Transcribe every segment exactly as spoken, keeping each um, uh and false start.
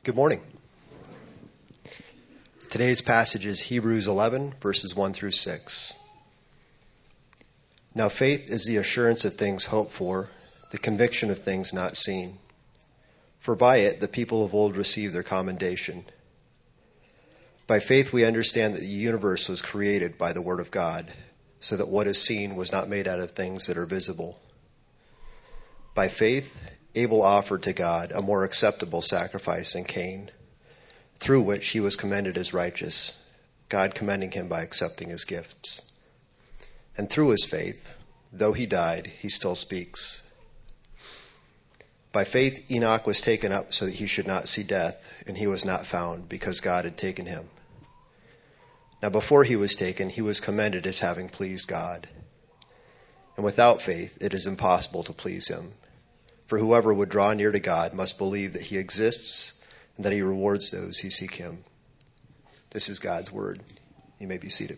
Good morning. Today's passage is Hebrews eleven, verses one through six. Now faith is the assurance of things hoped for, the conviction of things not seen. For by it the people of old received their commendation. By faith we understand that the universe was created by the word of God, so that what is seen was not made out of things that are visible. By faith Abel offered to God a more acceptable sacrifice than Cain, through which he was commended as righteous, God commending him by accepting his gifts. And through his faith, though he died, he still speaks. By faith Enoch was taken up so that he should not see death, and he was not found, because God had taken him. Now before he was taken, he was commended as having pleased God. And without faith it is impossible to please him. For whoever would draw near to God must believe that he exists and that he rewards those who seek him. This is God's word. You may be seated.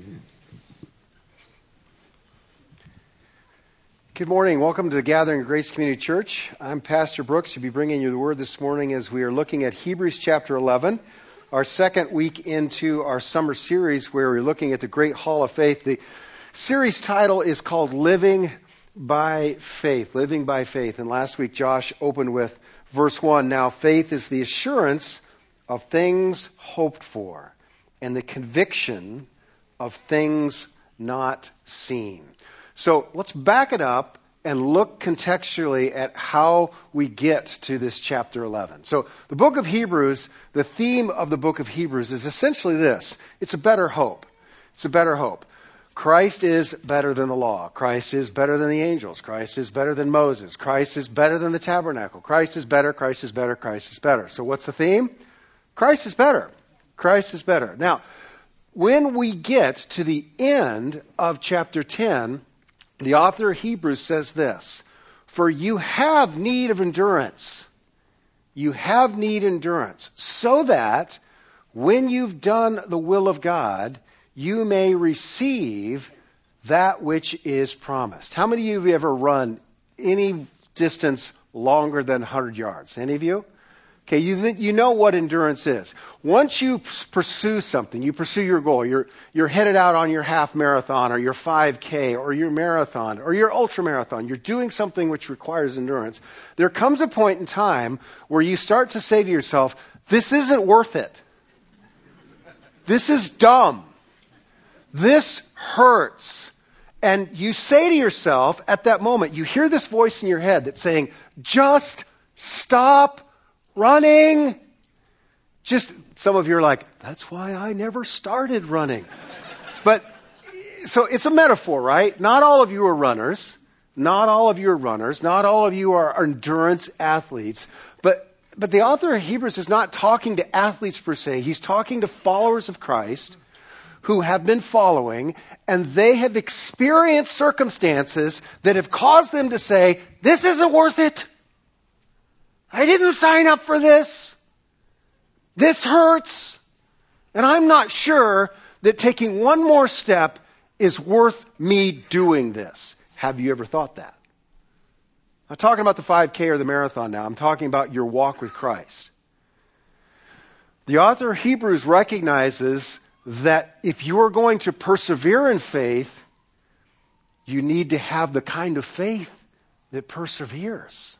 Good morning. Welcome to the Gathering of Grace Community Church. I'm Pastor Brooks. I'll be bringing you the word this morning as we are looking at Hebrews chapter eleven, our second week into our summer series where we're looking at the Great Hall of Faith. The series title is called Living by Faith, Living by Faith. And last week Josh opened with verse one. Now faith is the assurance of things hoped for and the conviction of things not seen. So let's back it up and look contextually at how we get to this chapter eleven. So the book of Hebrews, the theme of the book of Hebrews is essentially this. It's a better hope. It's a better hope. Christ is better than the law. Christ is better than the angels. Christ is better than Moses. Christ is better than the tabernacle. Christ is better, Christ is better, Christ is better. So what's the theme? Christ is better. Christ is better. Now, when we get to the end of chapter ten, the author of Hebrews says this, for you have need of endurance. You have need of endurance so that when you've done the will of God, you may receive that which is promised. How many of you have ever run any distance longer than one hundred yards? Any of you? Okay, you you know what endurance is. Once you pursue something, you pursue your goal, you're you're headed out on your half marathon or your five K or your marathon or your ultra marathon, you're doing something which requires endurance. There comes a point in time where you start to say to yourself, this isn't worth it. This is dumb. This hurts. And you say to yourself at that moment, you hear this voice in your head that's saying, just stop running. Just, some of you are like, that's why I never started running. But, so it's a metaphor, right? Not all of you are runners. Not all of you are runners. Not all of you are endurance athletes. But, but the author of Hebrews is not talking to athletes per se. He's talking to followers of Christ who have been following, and they have experienced circumstances that have caused them to say, this isn't worth it. I didn't sign up for this. This hurts. And I'm not sure that taking one more step is worth me doing this. Have you ever thought that? I'm not talking about the five K or the marathon now. I'm talking about your walk with Christ. The author of Hebrews recognizes that if you are going to persevere in faith, you need to have the kind of faith that perseveres.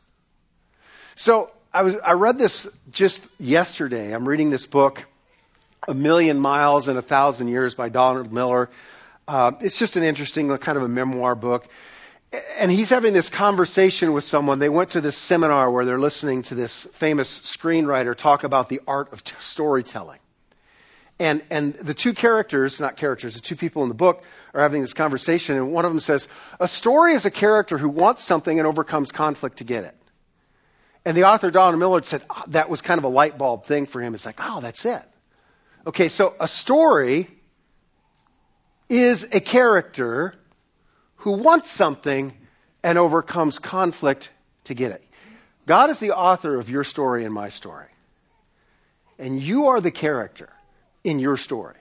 So I was I read this just yesterday. I'm reading this book, A Million Miles in a Thousand Years by Donald Miller. Uh, it's just an interesting kind of a memoir book. And he's having this conversation with someone. They went to this seminar where they're listening to this famous screenwriter talk about the art of t- storytelling. And and the two characters, not characters, the two people in the book are having this conversation, and one of them says, a story is a character who wants something and overcomes conflict to get it. And the author, Donald Miller, said oh, that was kind of a light bulb thing for him. It's like, oh, that's it. Okay, so a story is a character who wants something and overcomes conflict to get it. God is the author of your story and my story. And you are the character in your story.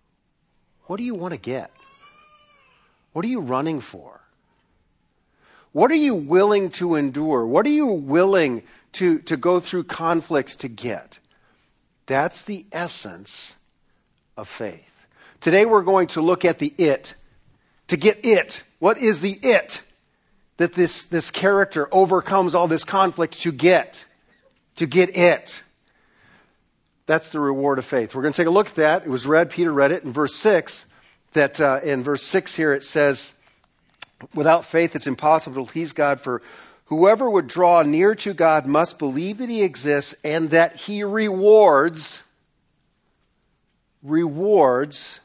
What do you want to get? What are you running for? What are you willing to endure? What are you willing to, to go through conflict to get? That's the essence of faith. Today we're going to look at the it. To get it. What is the it that this, this character overcomes all this conflict to get? To get it. That's the reward of faith. We're going to take a look at that. It was read, Peter read it in verse six. That uh, in verse six here it says, without faith it's impossible to please God, for whoever would draw near to God must believe that he exists and that he rewards, rewards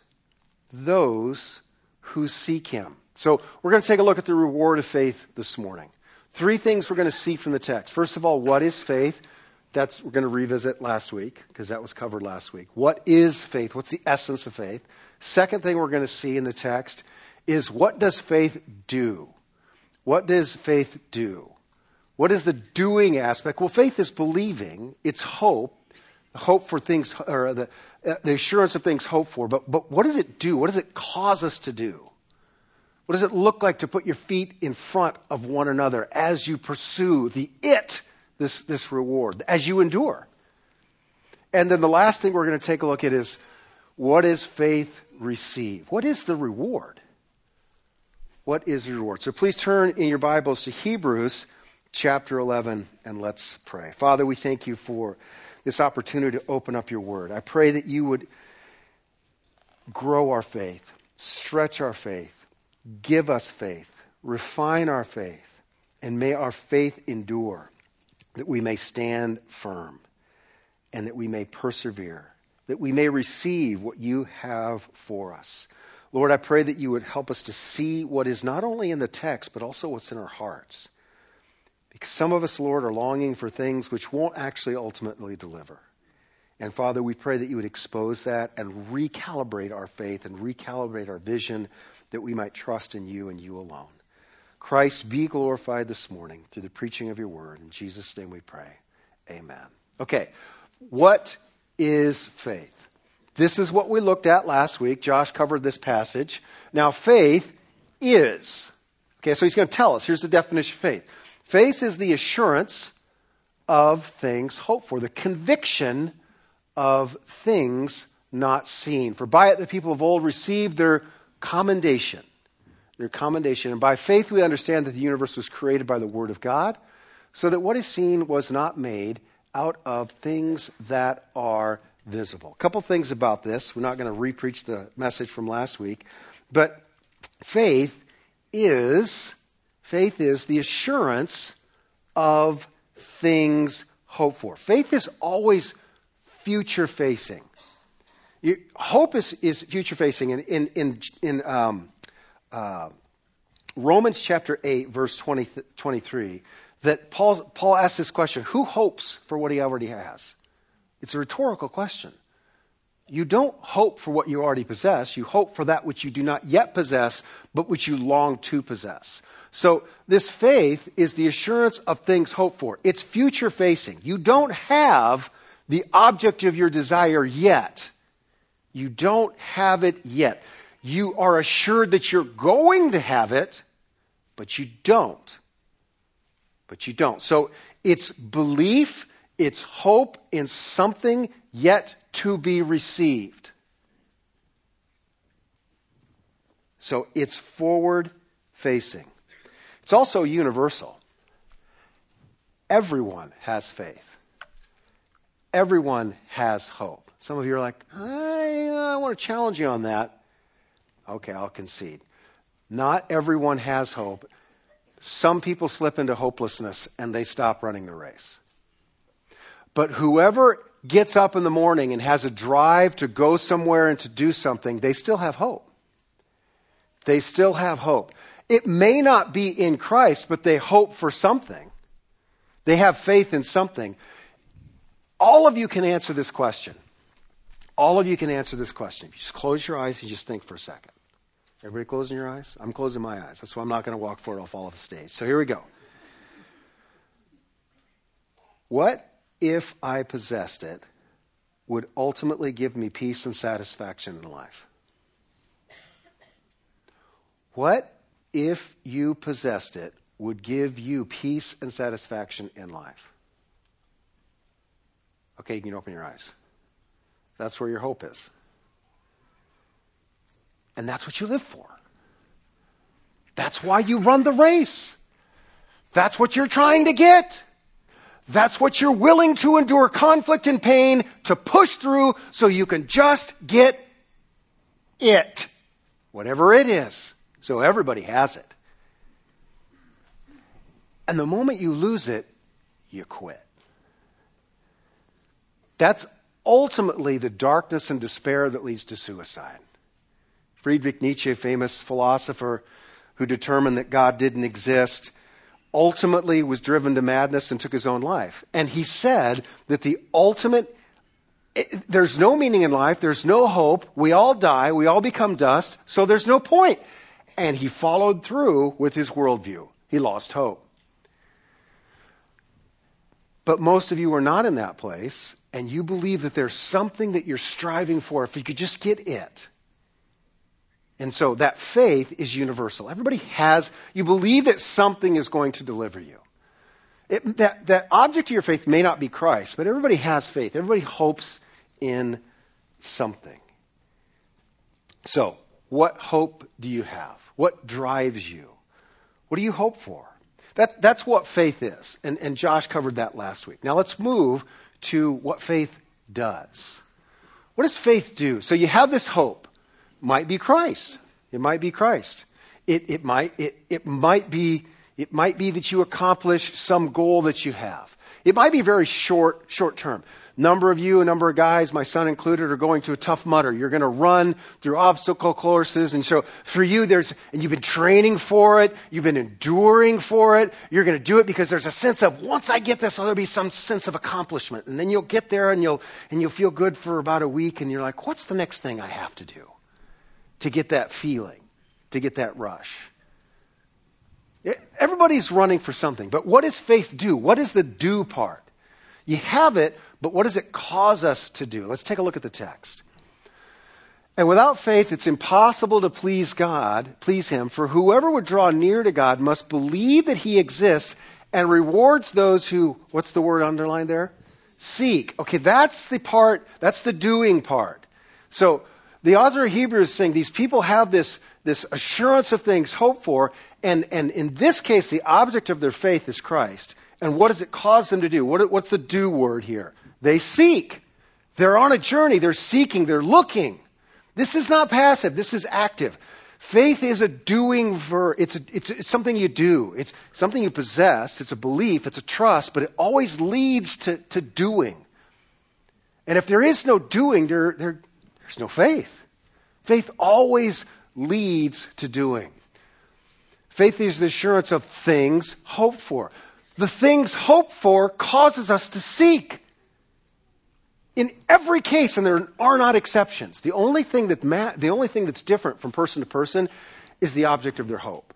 those who seek him. So we're going to take a look at the reward of faith this morning. Three things we're going to see from the text. First of all, what is faith? That's we're going to revisit last week because that was covered last week. What is faith? What's the essence of faith? Second thing we're going to see in the text is what does faith do? What does faith do? What is the doing aspect? Well, faith is believing. It's hope. Hope for things, or the, uh, the assurance of things hoped for. But, but what does it do? What does it cause us to do? What does it look like to put your feet in front of one another as you pursue the it, this, this reward, as you endure? And then the last thing we're going to take a look at is, what does faith receive? What is the reward? What is the reward? So please turn in your Bibles to Hebrews chapter eleven and let's pray. Father, we thank you for this opportunity to open up your word. I pray that you would grow our faith, stretch our faith, give us faith, refine our faith, and may our faith endure, that we may stand firm and that we may persevere, that we may receive what you have for us. Lord, I pray that you would help us to see what is not only in the text, but also what's in our hearts. Because some of us, Lord, are longing for things which won't actually ultimately deliver. And Father, we pray that you would expose that and recalibrate our faith and recalibrate our vision, that we might trust in you and you alone. Christ, be glorified this morning through the preaching of your word. In Jesus' name we pray. Amen. Okay, what is faith? This is what we looked at last week. Josh covered this passage. Now, faith is. Okay, so he's going to tell us. Here's the definition of faith. Faith is the assurance of things hoped for, the conviction of things not seen. For by it the people of old received their commendation. Their commendation. And by faith we understand that the universe was created by the word of God, so that what is seen was not made out of things that are visible. A couple things about this. We're not going to re-preach the message from last week. But faith is, faith is the assurance of things hoped for. Faith is always future-facing. You, hope is, is future-facing. In, in, in, in um, uh, Romans chapter eight, verse twenty, twenty-three, that Paul, Paul asks this question, who hopes for what he already has? It's a rhetorical question. You don't hope for what you already possess. You hope for that which you do not yet possess, but which you long to possess. So this faith is the assurance of things hoped for. It's future-facing. You don't have the object of your desire yet. You don't have it yet. You are assured that you're going to have it, but you don't. But you don't. So it's belief, it's hope in something yet to be received. So it's forward-facing. It's also universal. Everyone has faith. Everyone has hope. Some of you are like, I, I want to challenge you on that. Okay, I'll concede. Not everyone has hope. Some people slip into hopelessness and they stop running the race. But whoever gets up in the morning and has a drive to go somewhere and to do something, they still have hope. They still have hope. It may not be in Christ, but they hope for something. They have faith in something. All of you can answer this question. All of you can answer this question. If you just close your eyes and just think for a second. Everybody closing your eyes? I'm closing my eyes. That's why I'm not going to walk forward. I'll fall off the stage. So here we go. What if I possessed it would ultimately give me peace and satisfaction in life? What if you possessed it would give you peace and satisfaction in life. Okay, you can open your eyes. That's where your hope is. And that's what you live for. That's why you run the race. That's what you're trying to get. That's what you're willing to endure conflict and pain to push through so you can just get it. Whatever it is. So everybody has it. And the moment you lose it, you quit. That's ultimately the darkness and despair that leads to suicide. Friedrich Nietzsche, famous philosopher who determined that God didn't exist, ultimately was driven to madness and took his own life. And he said that the ultimate, it, there's no meaning in life, there's no hope, we all die, we all become dust, so there's no point. And he followed through with his worldview. He lost hope. But most of you are not in that place, and you believe that there's something that you're striving for, if you could just get it. And so that faith is universal. Everybody has, you believe that something is going to deliver you. It, that, that object of your faith may not be Christ, but everybody has faith. Everybody hopes in something. So, what hope do you have? What drives you? What do you hope for? That, that's what faith is. And, and Josh covered that last week. Now let's move to what faith does. What does faith do? So you have this hope. Might be Christ. It might be Christ. It, it, might, it, it, might be, it might be that you accomplish some goal that you have. It might be very short, short term. Number of you, a number of guys, my son included, are going to a Tough Mudder. You're going to run through obstacle courses. And so for you, there's, and you've been training for it. You've been enduring for it. You're going to do it because there's a sense of, once I get this, there'll be some sense of accomplishment. And then you'll get there and you'll, and you'll feel good for about a week. And you're like, what's the next thing I have to do to get that feeling, to get that rush? Everybody's running for something. But what does faith do? What is the do part? You have it, but what does it cause us to do? Let's take a look at the text. And without faith, it's impossible to please God, please him, for whoever would draw near to God must believe that he exists and rewards those who, what's the word underlined there? Seek. Okay, that's the part, that's the doing part. So the author of Hebrews is saying these people have this, this assurance of things hoped for, and, and in this case, the object of their faith is Christ. And what does it cause them to do? What, what's the do word here? They seek. They're on a journey. They're seeking. They're looking. This is not passive. This is active. Faith is a doing verb. It's, a, it's, it's something you do. It's something you possess. It's a belief. It's a trust. But it always leads to, to doing. And if there is no doing, there, there, there's no faith. Faith always leads to doing. Faith is the assurance of things hoped for. The things hoped for causes us to seek. In every case, and there are not exceptions, the only thing that ma- the only thing that's different from person to person is the object of their hope.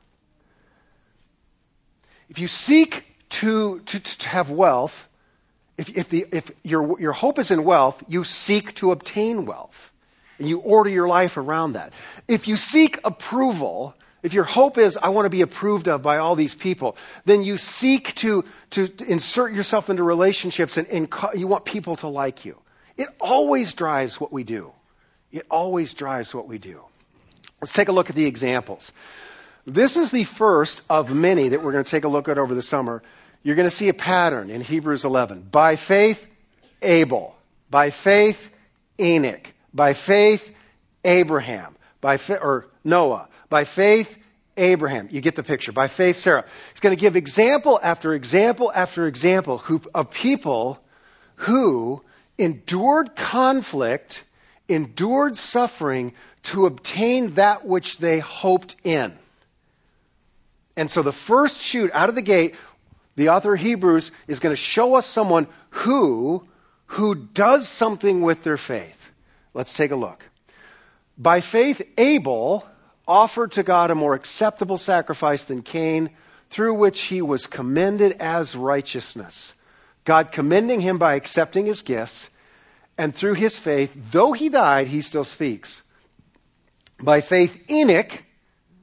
If you seek to, to, to have wealth, if, if, the, if your, your hope is in wealth, you seek to obtain wealth. And you order your life around that. If you seek approval, if your hope is, I want to be approved of by all these people, then you seek to, to, to insert yourself into relationships and, and co- you want people to like you. It always drives what we do. It always drives what we do. Let's take a look at the examples. This is the first of many that we're going to take a look at over the summer. You're going to see a pattern in Hebrews eleven. By faith, Abel. By faith, Enoch. By faith, Abraham. By fa- or Noah. By faith, Abraham. You get the picture. By faith, Sarah. He's going to give example after example after example who, of people who endured conflict, endured suffering to obtain that which they hoped in. And so the first shoot out of the gate, the author of Hebrews is going to show us someone who, who does something with their faith. Let's take a look. By faith, Abel offered to God a more acceptable sacrifice than Cain, through which he was commended as righteousness. God commending him by accepting his gifts, and through his faith, though he died, he still speaks. By faith, Enoch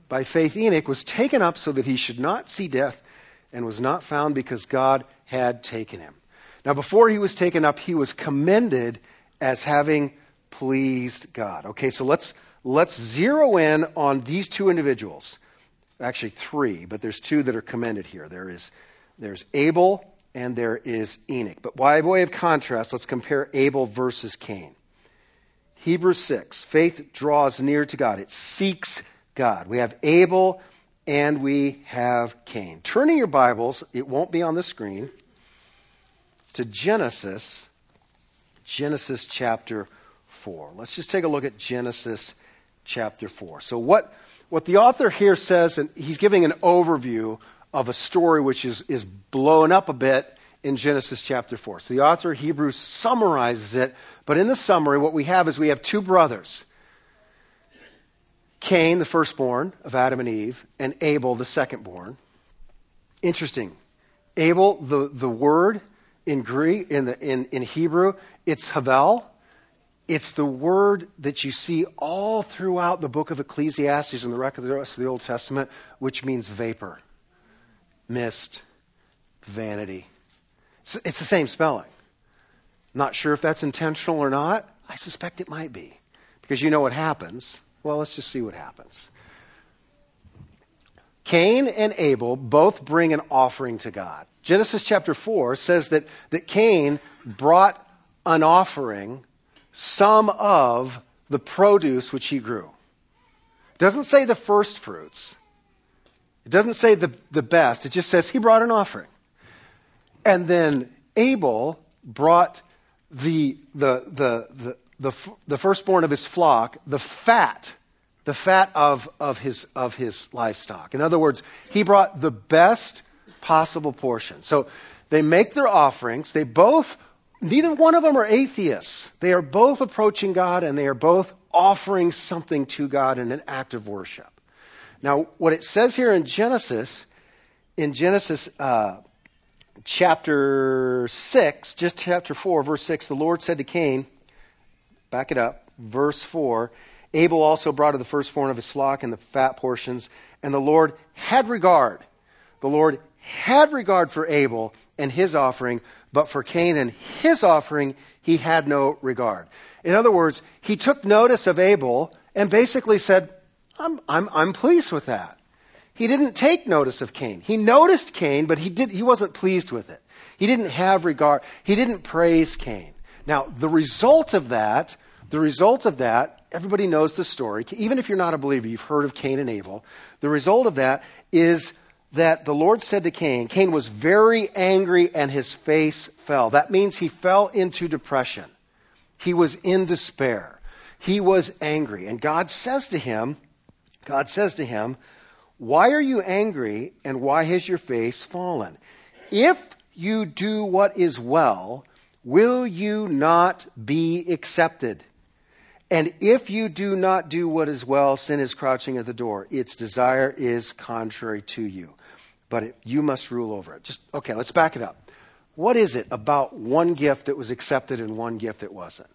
By faith, Enoch was taken up so that he should not see death and was not found because God had taken him. Now, before he was taken up, he was commended as having pleased God. Okay, so let's let's zero in on these two individuals. Actually, three, but there's two that are commended here. There is there's Abel and there is Enoch. But by way of contrast, let's compare Abel versus Cain. Hebrews six, faith draws near to God. It seeks God. We have Abel and we have Cain. Turn in your Bibles, it won't be on the screen, to Genesis, Genesis chapter four. Let's just take a look at Genesis chapter four. So what, what the author here says, and he's giving an overview of a story which is, is blown up a bit in Genesis chapter four. So the author of Hebrews summarizes it, but in the summary what we have is we have two brothers. Cain, the firstborn of Adam and Eve, and Abel, the secondborn. Interesting. Abel, the, the word in Greek, in the in, in Hebrew, it's havel. It's the word that you see all throughout the book of Ecclesiastes and the rest of the Old Testament, which means vapor, mist, vanity. It's, it's the same spelling. Not sure if that's intentional or not. I suspect it might be. Because you know what happens. Well, let's just see what happens. Cain and Abel both bring an offering to God. Genesis chapter four says that, that Cain brought an offering, some of the produce which he grew. It doesn't say the first fruits. It doesn't say the, the best. It just says he brought an offering. And then Abel brought the, the, the, the, the, the firstborn of his flock, the fat, the fat of, of, his, of his livestock. In other words, he brought the best possible portion. So they make their offerings. They both, neither one of them are atheists. They are both approaching God and they are both offering something to God in an act of worship. Now, what it says here in Genesis, in Genesis uh, chapter six, just chapter four, verse six, the Lord said to Cain, back it up, verse four, Abel also brought of the firstborn of his flock and the fat portions, and the Lord had regard. The Lord had regard for Abel and his offering, but for Cain and his offering, he had no regard. In other words, he took notice of Abel and basically said, I'm, I'm, I'm pleased with that. He didn't take notice of Cain. He noticed Cain, but he, did, he wasn't pleased with it. He didn't have regard. He didn't praise Cain. Now, the result of that, the result of that, everybody knows the story. Even if you're not a believer, you've heard of Cain and Abel. The result of that is that the Lord said to Cain, Cain was very angry and his face fell. That means he fell into depression. He was in despair. He was angry. And God says to him, God says to him, why are you angry and why has your face fallen? If you do what is well, will you not be accepted? And if you do not do what is well, sin is crouching at the door. Its desire is contrary to you. But it, you must rule over it. Just, okay, let's back it up. What is it about one gift that was accepted and one gift that wasn't?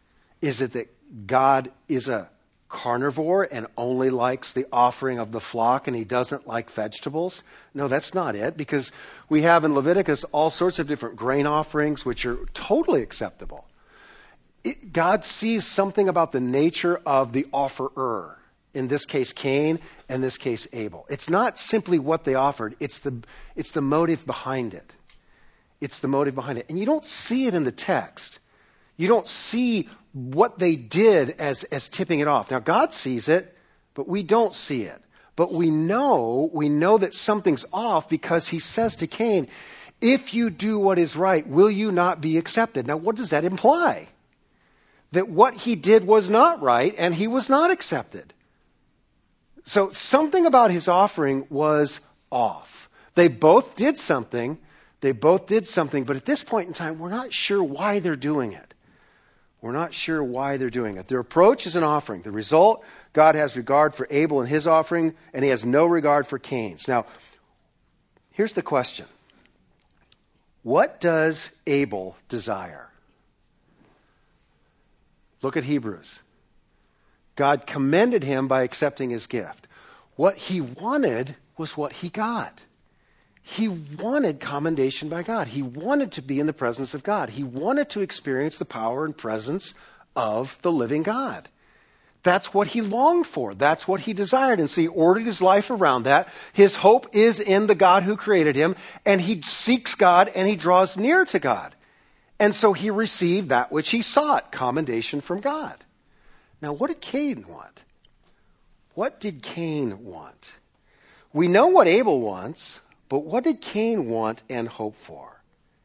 Is it that God is a carnivore and only likes the offering of the flock and he doesn't like vegetables? No, that's not it, because we have in Leviticus all sorts of different grain offerings which are totally acceptable. It, God sees something about the nature of the offerer. In this case, Cain, and in this case, Abel. It's not simply what they offered. It's the, it's the motive behind it. It's the motive behind it. And you don't see it in the text. You don't see what they did as, as tipping it off. Now, God sees it, but we don't see it. But we know, we know that something's off because he says to Cain, if you do what is right, will you not be accepted? Now, what does that imply? That what he did was not right and he was not accepted. So something about his offering was off. They both did something. They both did something. But at this point in time, we're not sure why they're doing it. We're not sure why they're doing it. Their approach is an offering. The result, God has regard for Abel and his offering, and he has no regard for Cain's. Now, here's the question. What does Abel desire? Look at Hebrews. God commended him by accepting his gift. What he wanted was what he got. He wanted commendation by God. He wanted to be in the presence of God. He wanted to experience the power and presence of the living God. That's what he longed for. That's what he desired. And so he ordered his life around that. His hope is in the God who created him, and he seeks God and he draws near to God. And so he received that which he sought, commendation from God. Now, what did Cain want? What did Cain want? We know what Abel wants, but what did Cain want and hope for?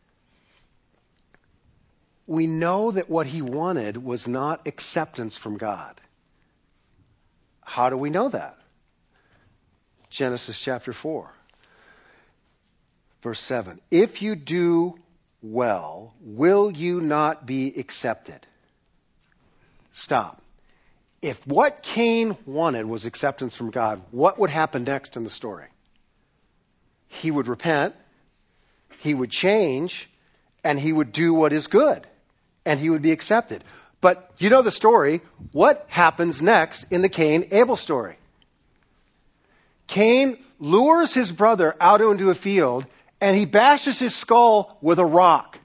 We know that what he wanted was not acceptance from God. How do we know that? Genesis chapter four, verse seven. If you do well, will you not be accepted? Stop. If what Cain wanted was acceptance from God, what would happen next in the story? He would repent, he would change, and he would do what is good, and he would be accepted. But you know the story. What happens next in the Cain-Abel story? Cain lures his brother out into a field, and he bashes his skull with a rock.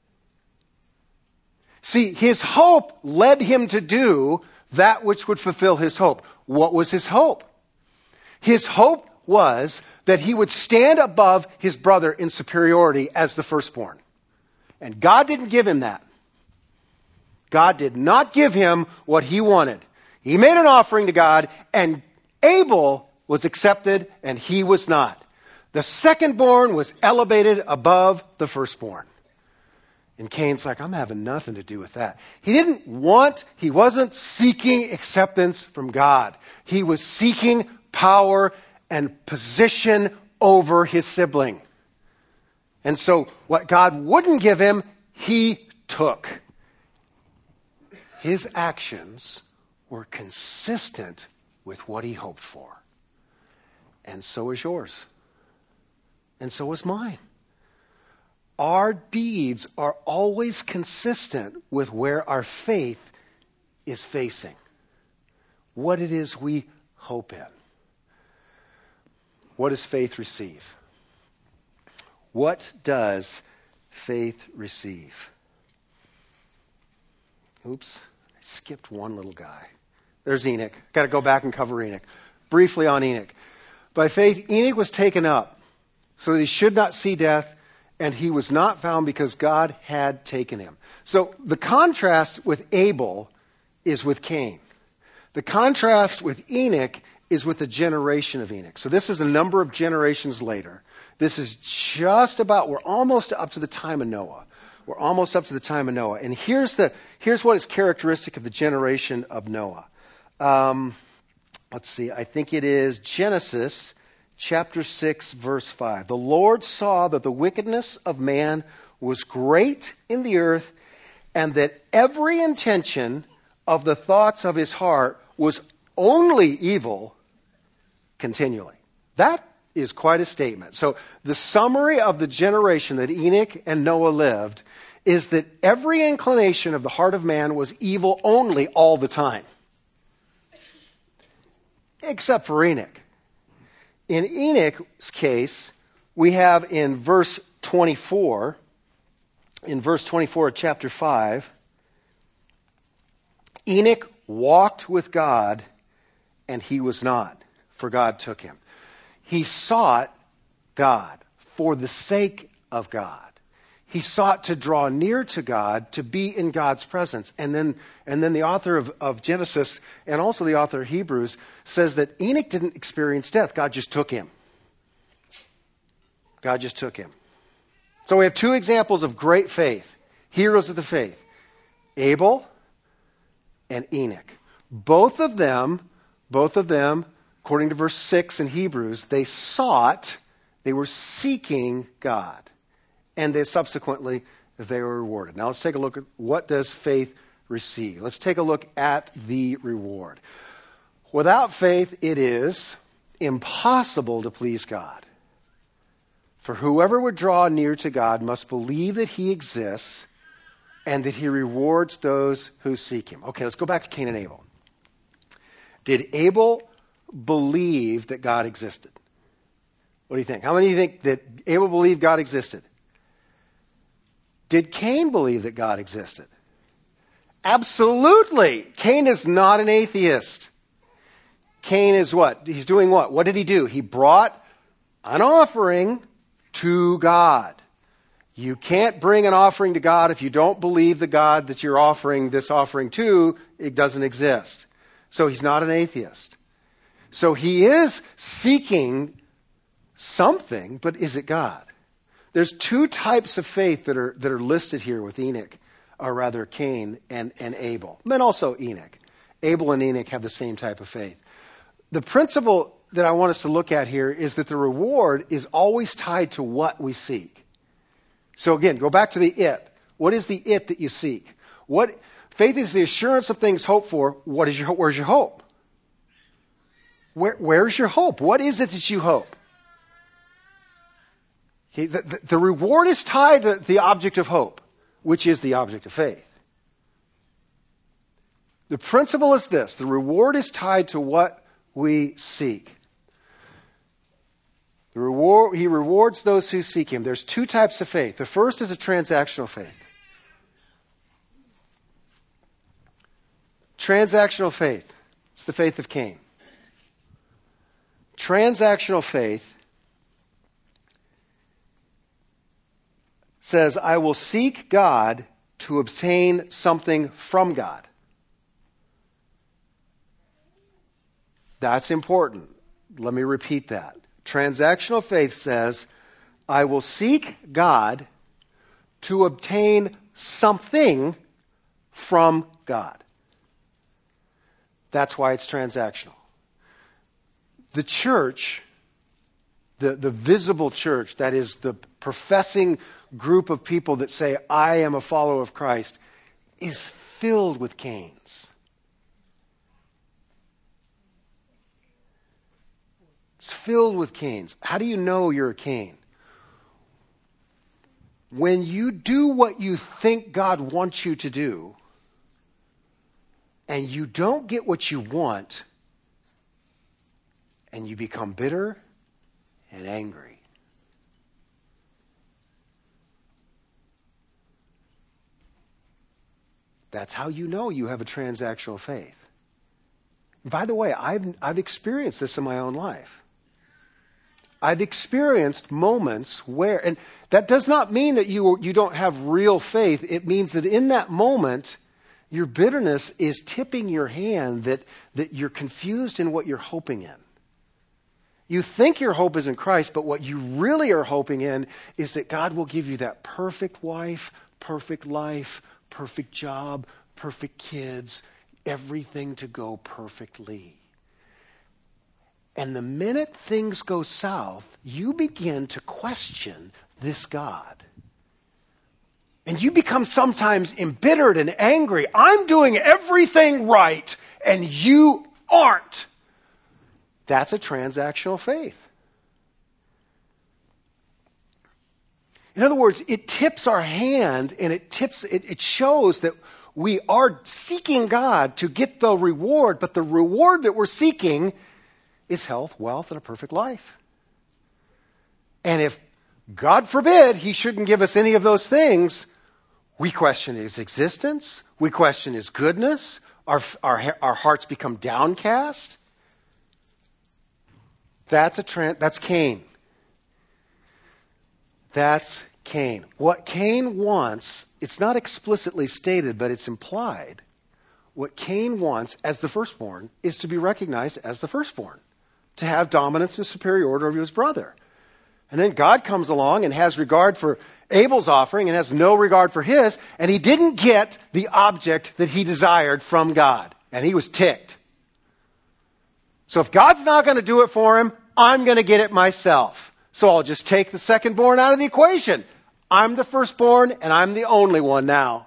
See, his hope led him to do that which would fulfill his hope. What was his hope? His hope was that he would stand above his brother in superiority as the firstborn. And God didn't give him that. God did not give him what he wanted. He made an offering to God, and Abel was accepted, and he was not. The secondborn was elevated above the firstborn. And Cain's like, I'm having nothing to do with that. He didn't want, he wasn't seeking acceptance from God. He was seeking power and position over his sibling. And so what God wouldn't give him, he took. His actions were consistent with what he hoped for. And so is yours. And so is mine. Our deeds are always consistent with where our faith is facing, what it is we hope in. What does faith receive? What does faith receive? Oops, I skipped one little guy. There's Enoch. Got to go back and cover Enoch. Briefly on Enoch. By faith, Enoch was taken up so that he should not see death, and he was not found because God had taken him. So the contrast with Abel is with Cain. The contrast with Enoch is with the generation of Enoch. So this is a number of generations later. This is just about, we're almost up to the time of Noah. We're almost up to the time of Noah. And here's the here's what is characteristic of the generation of Noah. Um, let's see, I think it is Genesis chapter six, verse five. The Lord saw that the wickedness of man was great in the earth, and that every intention of the thoughts of his heart was only evil continually. That is quite a statement. So the summary of the generation that Enoch and Noah lived is that every inclination of the heart of man was evil only all the time. Except for Enoch. In Enoch's case, we have in verse twenty-four, in verse twenty-four of chapter five, Enoch walked with God, and he was not, for God took him. He sought God for the sake of God. He sought to draw near to God, to be in God's presence. And then, and then the author of, of Genesis, and also the author of Hebrews, says that Enoch didn't experience death. God just took him. God just took him. So we have two examples of great faith, heroes of the faith, Abel and Enoch. Both of them, both of them, according to verse six in Hebrews, they sought, they were seeking God. And they subsequently, they were rewarded. Now let's take a look at what does faith receive. Let's take a look at the reward. Without faith, it is impossible to please God. For whoever would draw near to God must believe that he exists and that he rewards those who seek him. Okay, let's go back to Cain and Abel. Did Abel believed that God existed? What do you think? How many of you think that Abel believed God existed? Did Cain believe that God existed? Absolutely. Cain is not an atheist. Cain is what? He's doing what? What did he do? He brought an offering to God. You can't bring an offering to God if you don't believe the God that you're offering this offering to, it doesn't exist. So he's not an atheist. So he is seeking something, but is it God? There's two types of faith that are that are listed here with Enoch, or rather Cain and, and Abel. And also Enoch. Abel and Enoch have the same type of faith. The principle that I want us to look at here is that the reward is always tied to what we seek. So again, go back to the it. What is the it that you seek? What faith is the assurance of things hoped for. What is your where's your hope? Where, where's your hope? What is it that you hope? Okay, the, the, the reward is tied to the object of hope, which is the object of faith. The principle is this: the reward is tied to what we seek. The reward, he rewards those who seek him. There's two types of faith. The first is a transactional faith. Transactional faith. It's the faith of Cain. Transactional faith says, I will seek God to obtain something from God. That's important. Let me repeat that. Transactional faith says, I will seek God to obtain something from God. That's why it's transactional. The church, the, the visible church, that is the professing group of people that say, I am a follower of Christ, is filled with Cains. It's filled with Cains. How do you know you're a Cain? When you do what you think God wants you to do, and you don't get what you want, and you become bitter and angry. That's how you know you have a transactional faith. By the way, I've, I've experienced this in my own life. I've experienced moments where, and that does not mean that you, you don't have real faith. It means that in that moment, your bitterness is tipping your hand, that, that you're confused in what you're hoping in. You think your hope is in Christ, but what you really are hoping in is that God will give you that perfect wife, perfect life, perfect job, perfect kids, everything to go perfectly. And the minute things go south, you begin to question this God. And you become sometimes embittered and angry. I'm doing everything right, and you aren't. That's a transactional faith. In other words, it tips our hand, and it tips, it, it shows that we are seeking God to get the reward, but the reward that we're seeking is health, wealth, and a perfect life. And if, God forbid, he shouldn't give us any of those things, we question his existence, we question his goodness, our, our, our hearts become downcast. That's a tran- that's Cain. That's Cain. What Cain wants, it's not explicitly stated, but it's implied. What Cain wants as the firstborn is to be recognized as the firstborn, to have dominance and superiority over his brother. And then God comes along and has regard for Abel's offering and has no regard for his, and he didn't get the object that he desired from God. And he was ticked. So if God's not going to do it for him, I'm going to get it myself. So I'll just take the secondborn out of the equation. I'm the firstborn, and I'm the only one now.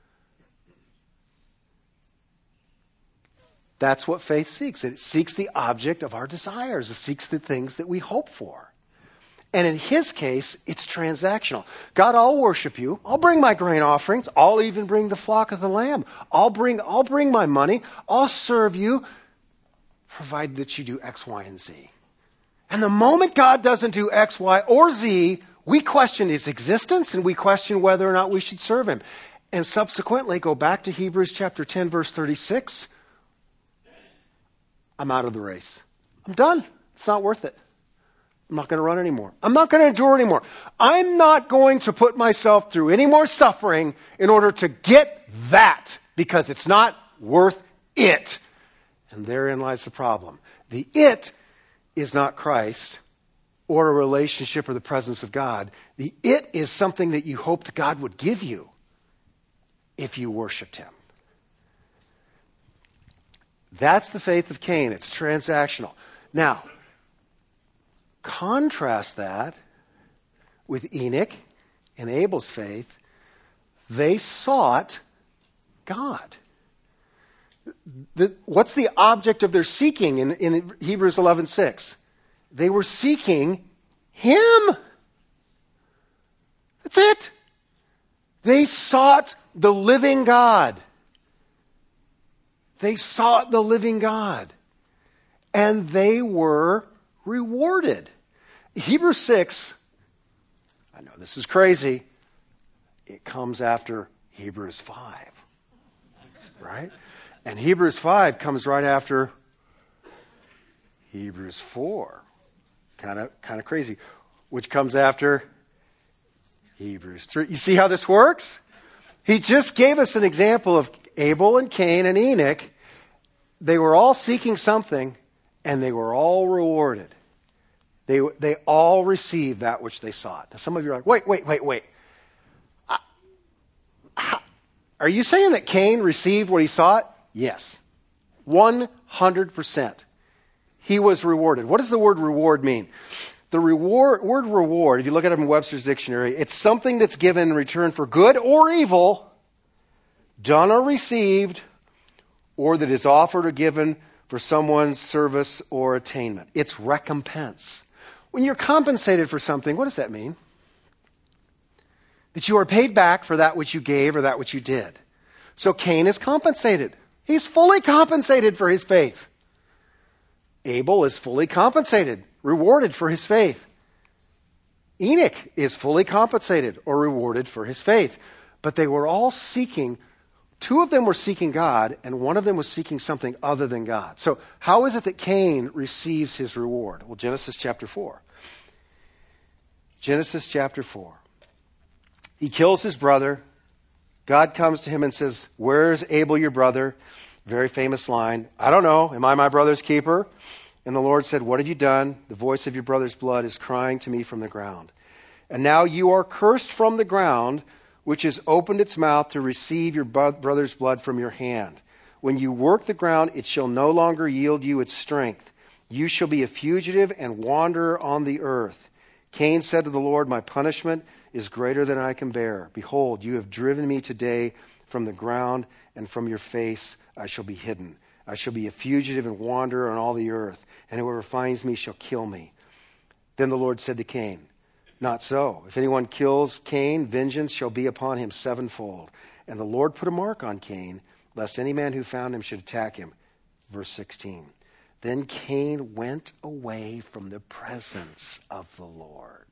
That's what faith seeks. It seeks the object of our desires. It seeks the things that we hope for. And in his case, it's transactional. God, I'll worship you. I'll bring my grain offerings. I'll even bring the flock of the lamb. I'll bring, I'll bring my money. I'll serve you provided that you do X, Y, and Z. And the moment God doesn't do X, Y, or Z, we question his existence and we question whether or not we should serve him. And subsequently, go back to Hebrews chapter ten, verse thirty-six. I'm out of the race. I'm done. It's not worth it. I'm not going to run anymore. I'm not going to endure anymore. I'm not going to put myself through any more suffering in order to get that, because it's not worth it. And therein lies the problem. The it is not Christ or a relationship or the presence of God. The it is something that you hoped God would give you if you worshiped him. That's the faith of Cain. It's transactional. Now, contrast that with Enoch and Abel's faith. They sought God. The, what's the object of their seeking in, in Hebrews eleven six? They were seeking him. That's it. They sought the living God. They sought the living God. And they were rewarded. Hebrews six, I know this is crazy, it comes after Hebrews five. Right? And Hebrews five comes right after Hebrews four. Kind of kind of crazy. Which comes after Hebrews three. You see how this works? He just gave us an example of Abel and Cain and Enoch. They were all seeking something, and they were all rewarded. They, they all received that which they sought. Now, some of you are like, wait, wait, wait, wait. Uh, how, are you saying that Cain received what he sought? Yes. one hundred percent. He was rewarded. What does the word reward mean? The reward, word reward, if you look at it in Webster's dictionary, it's something that's given in return for good or evil, done or received, or that is offered or given for someone's service or attainment. It's recompense. When you're compensated for something, what does that mean? That you are paid back for that which you gave or that which you did. So Cain is compensated. He's fully compensated for his faith. Abel is fully compensated, rewarded for his faith. Enoch is fully compensated or rewarded for his faith. But they were all seeking, two of them were seeking God, and one of them was seeking something other than God. So how is it that Cain receives his reward? Well, Genesis chapter four. Genesis chapter four. He kills his brother. God comes to him and says, "Where's Abel, your brother?" Very famous line. "I don't know. Am I my brother's keeper?" And the Lord said, "What have you done? The voice of your brother's blood is crying to me from the ground. And now you are cursed from the ground, which has opened its mouth to receive your brother's blood from your hand. When you work the ground, it shall no longer yield you its strength. You shall be a fugitive and wanderer on the earth." Cain said to the Lord, "My punishment is greater than I can bear. Behold, you have driven me today from the ground, and from your face I shall be hidden. I shall be a fugitive and wanderer on all the earth, and whoever finds me shall kill me." Then the Lord said to Cain, "Not so. If anyone kills Cain, vengeance shall be upon him sevenfold." And the Lord put a mark on Cain, lest any man who found him should attack him. Verse sixteen. Then Cain went away from the presence of the Lord.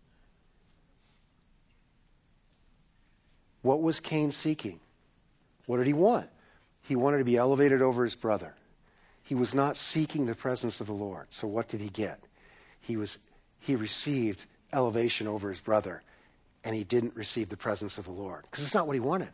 What was Cain seeking? What did he want? He wanted to be elevated over his brother. He was not seeking the presence of the Lord. So what did he get? He was he received elevation over his brother, and he didn't receive the presence of the Lord because it's not what he wanted.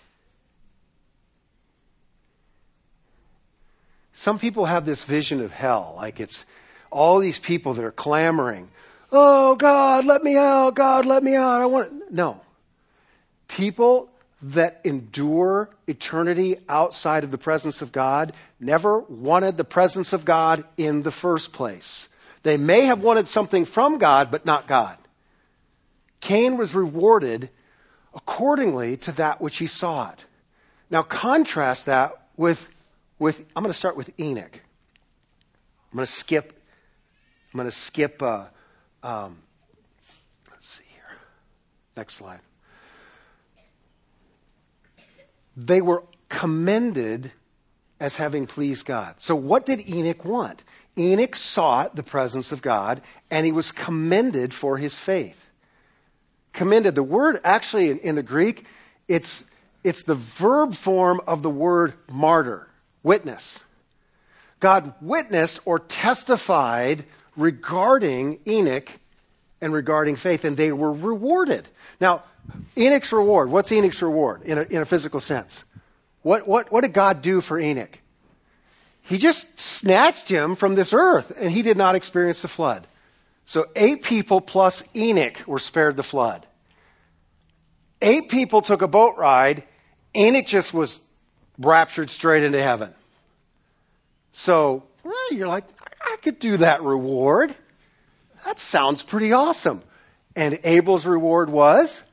Some people have this vision of hell, like it's all these people that are clamoring, "Oh, God, let me out. God, let me out. I want." No. People that endure eternity outside of the presence of God never wanted the presence of God in the first place. They may have wanted something from God, but not God. Cain was rewarded accordingly to that which he sought. Now contrast that with, with I'm going to start with Enoch. I'm going to skip, I'm going to skip, uh, um, let's see here. Next slide. They were commended as having pleased God. So what did Enoch want? Enoch sought the presence of God, and he was commended for his faith. Commended, the word actually in, in the Greek, it's, it's the verb form of the word martyr, witness. God witnessed or testified regarding Enoch and regarding faith, and they were rewarded. Now, Enoch's reward, what's Enoch's reward in a, in a physical sense? What, what, what did God do for Enoch? He just snatched him from this earth, and he did not experience the flood. So eight people plus Enoch were spared the flood. Eight people took a boat ride. Enoch just was raptured straight into heaven. So well, you're like, I could do that reward. That sounds pretty awesome. And Abel's reward was?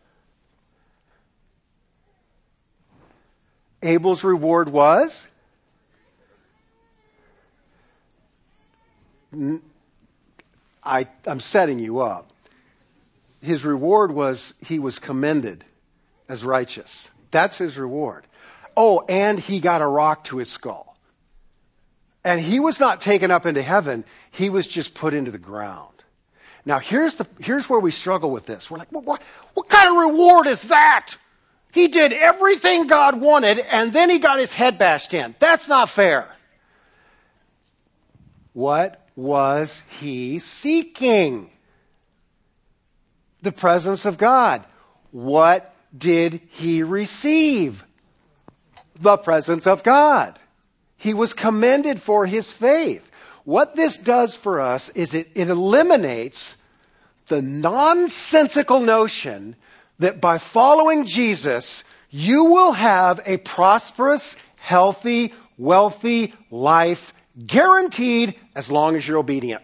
Abel's reward was? I, I'm setting you up. His reward was he was commended as righteous. That's his reward. Oh, and he got a rock to his skull. And he was not taken up into heaven. He was just put into the ground. Now, here's, the, here's where we struggle with this. We're like, well, what, what kind of reward is that? He did everything God wanted, and then he got his head bashed in. That's not fair. What was he seeking? The presence of God. What did he receive? The presence of God. He was commended for his faith. What this does for us is it, it eliminates the nonsensical notion that by following Jesus, you will have a prosperous, healthy, wealthy life guaranteed as long as you're obedient.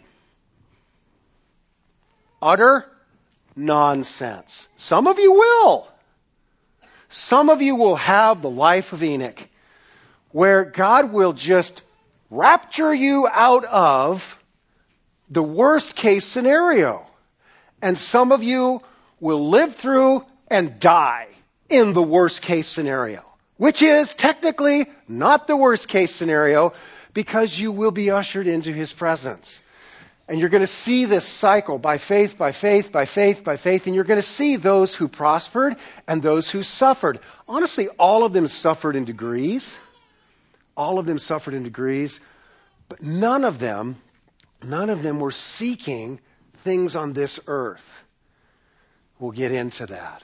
Utter nonsense. Some of you will. Some of you will have the life of Enoch, where God will just rapture you out of the worst case scenario. And some of you will live through and die in the worst case scenario, which is technically not the worst case scenario, because you will be ushered into his presence. And you're going to see this cycle by faith, by faith, by faith, by faith. And you're going to see those who prospered and those who suffered. Honestly, all of them suffered in degrees. All of them suffered in degrees. But none of them, none of them were seeking things on this earth. We'll get into that.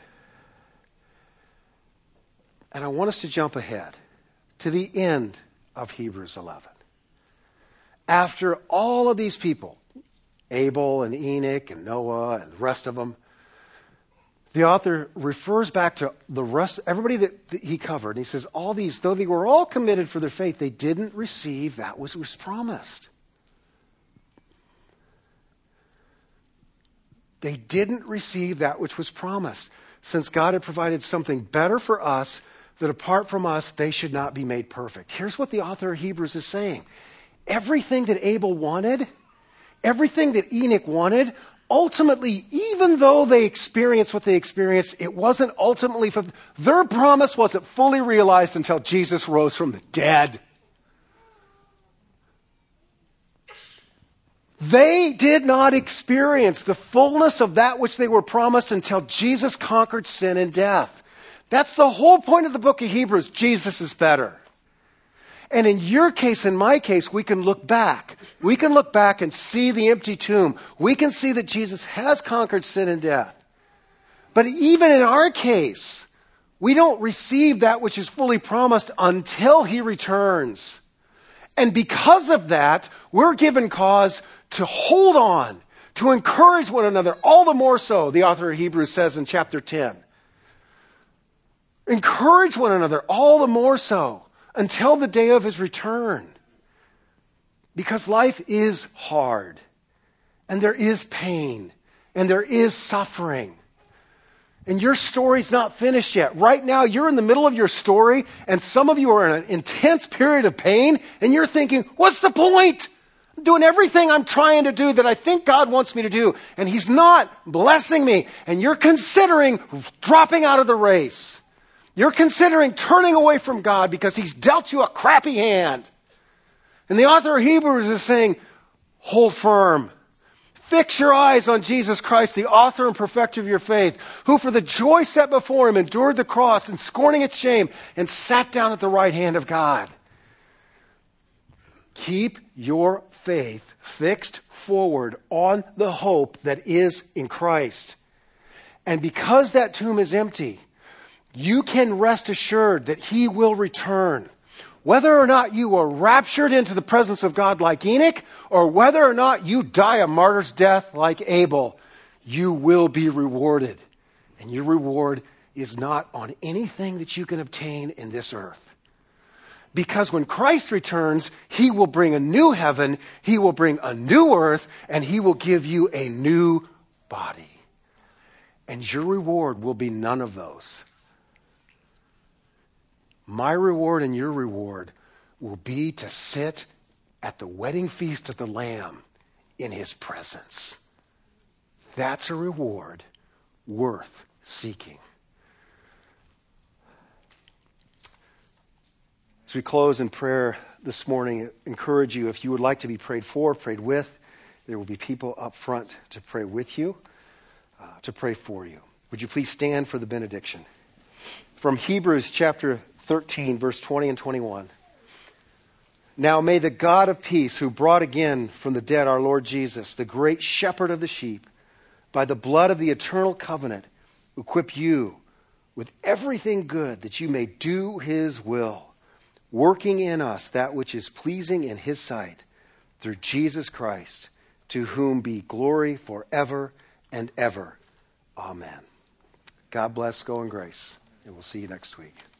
And I want us to jump ahead to the end of Hebrews eleven. After all of these people, Abel and Enoch and Noah and the rest of them, the author refers back to the rest, everybody that, that he covered. And he says, all these, though they were all committed for their faith, they didn't receive that which was promised. They didn't receive that which was promised, since God had provided something better for us, that apart from us, they should not be made perfect. Here's what the author of Hebrews is saying. Everything that Abel wanted, everything that Enoch wanted, ultimately, even though they experienced what they experienced, it wasn't ultimately, for, their promise wasn't fully realized until Jesus rose from the dead. They did not experience the fullness of that which they were promised until Jesus conquered sin and death. That's the whole point of the book of Hebrews. Jesus is better. And in your case, in my case, we can look back. We can look back and see the empty tomb. We can see that Jesus has conquered sin and death. But even in our case, we don't receive that which is fully promised until he returns. And because of that, we're given cause to hold on, to encourage one another, all the more so, the author of Hebrews says in chapter ten. Encourage one another all the more so until the day of his return. Because life is hard, and there is pain, and there is suffering. And your story's not finished yet. Right now, you're in the middle of your story, and some of you are in an intense period of pain, and you're thinking, what's the point? I'm doing everything I'm trying to do that I think God wants me to do, and he's not blessing me. And you're considering dropping out of the race. You're considering turning away from God because he's dealt you a crappy hand. And the author of Hebrews is saying, hold firm. Fix your eyes on Jesus Christ, the author and perfecter of your faith, who for the joy set before him endured the cross and scorning its shame and sat down at the right hand of God. Keep your faith fixed forward on the hope that is in Christ. And because that tomb is empty, you can rest assured that he will return. Whether or not you are raptured into the presence of God like Enoch, or whether or not you die a martyr's death like Abel, you will be rewarded. And your reward is not on anything that you can obtain in this earth. Because when Christ returns, he will bring a new heaven, he will bring a new earth, and he will give you a new body. And your reward will be none of those. My reward and your reward will be to sit at the wedding feast of the Lamb in his presence. That's a reward worth seeking. As we close in prayer this morning, I encourage you, if you would like to be prayed for, prayed with, there will be people up front to pray with you, uh, to pray for you. Would you please stand for the benediction? From Hebrews chapter thirteen, verse twenty and twenty-one. Now may the God of peace, who brought again from the dead our Lord Jesus, the great shepherd of the sheep, by the blood of the eternal covenant, equip you with everything good that you may do his will, working in us that which is pleasing in his sight, through Jesus Christ, to whom be glory forever and ever. Amen. God bless, go in grace, and we'll see you next week.